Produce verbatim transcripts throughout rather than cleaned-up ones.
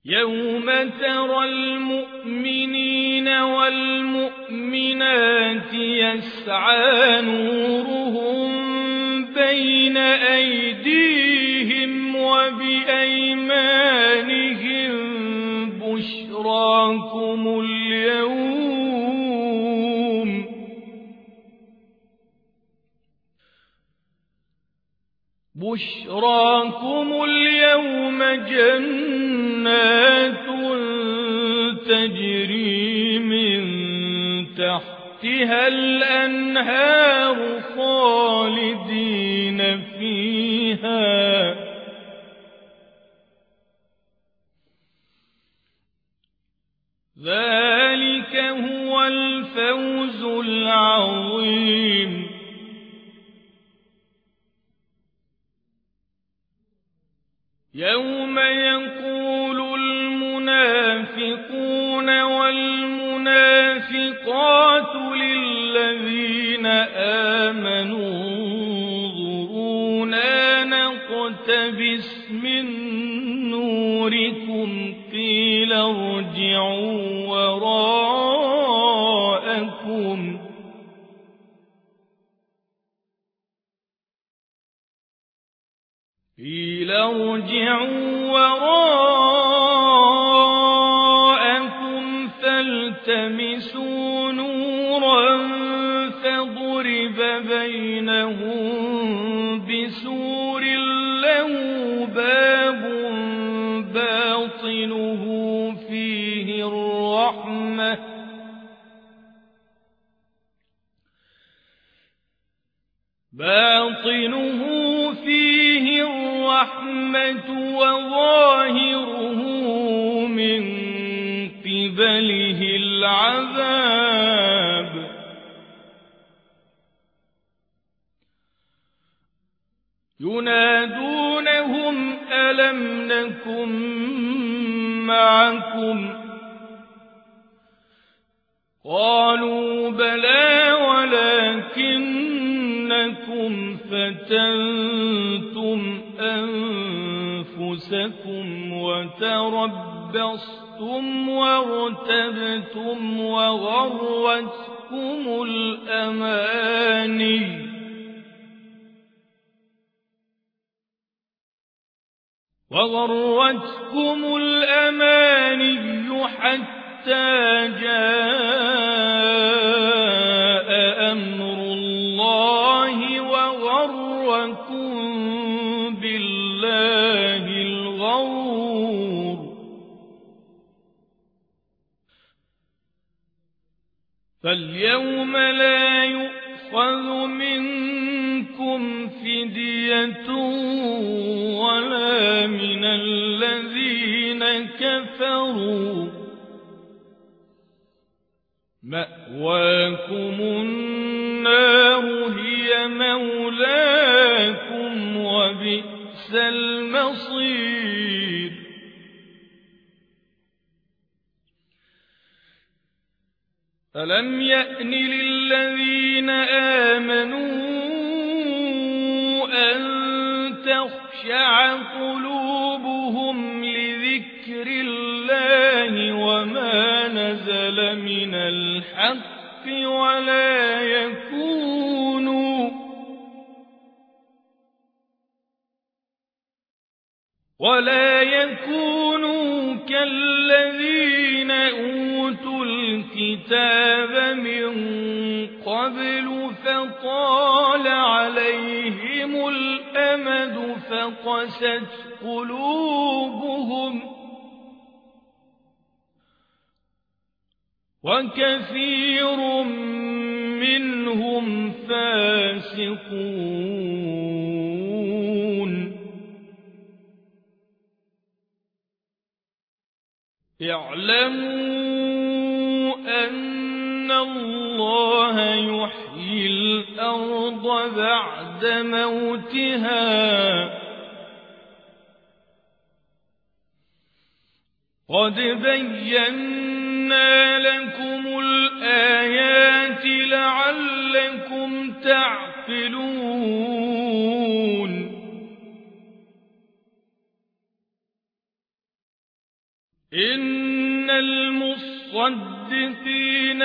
يوم ترى المؤمنين والمؤمنات يسعى نورهم بين أيديهم وبأيمانهم بشراكم اليوم بشراكم اليوم جنات تجري من تحتها الأنهار خالدين فيها ذلك هو الفوز العظيم. يوم يقول المنافقون والمنافقات للذين آمنوا انظرونا نقتبس من نوركم قيل ارجعوا وراءكم قيل ارجعوا وراءكم فالتمسوا نورا فضرب بينهم بسور له باب باطنه فيه الرحمة باطنه فيه الرحمة وظاهره من قبله العذاب. ينادونهم ألم نكن معكم قالوا بلى ولكنكم فتنتم أنفسكم وتربصتم وارتبتم وغرتكم الأماني وغرتكم الأماني حتى جاء أمر الله وغركم بالله الغرور. فاليوم لا يؤخذ منكم فدية ولا من الذين كفروا مأواكم النار هي مولاكم وبئس المصير. ألم يأن للذين آمنوا أن تخشع قلوبهم لذكر الله وما نزل من الحق ولا يكونوا ولا يكونوا كالذين أوتوا الكتاب من قبل فطال عليهم الأمد فقست قلوبهم وكثير منهم فاسقون. اعلموا أن الله يحيي الأرض بعد موتها قد بينا لكم الآيات لعلكم تعقلون. إن المصدقين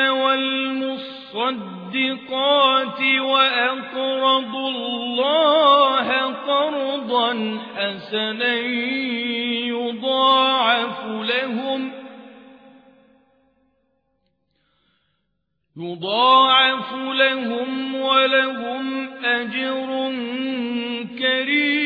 والمصدقات وأقرضوا الله قرضا حسنا يضاعف لهم يضاعف لهم ولهم أجر كريم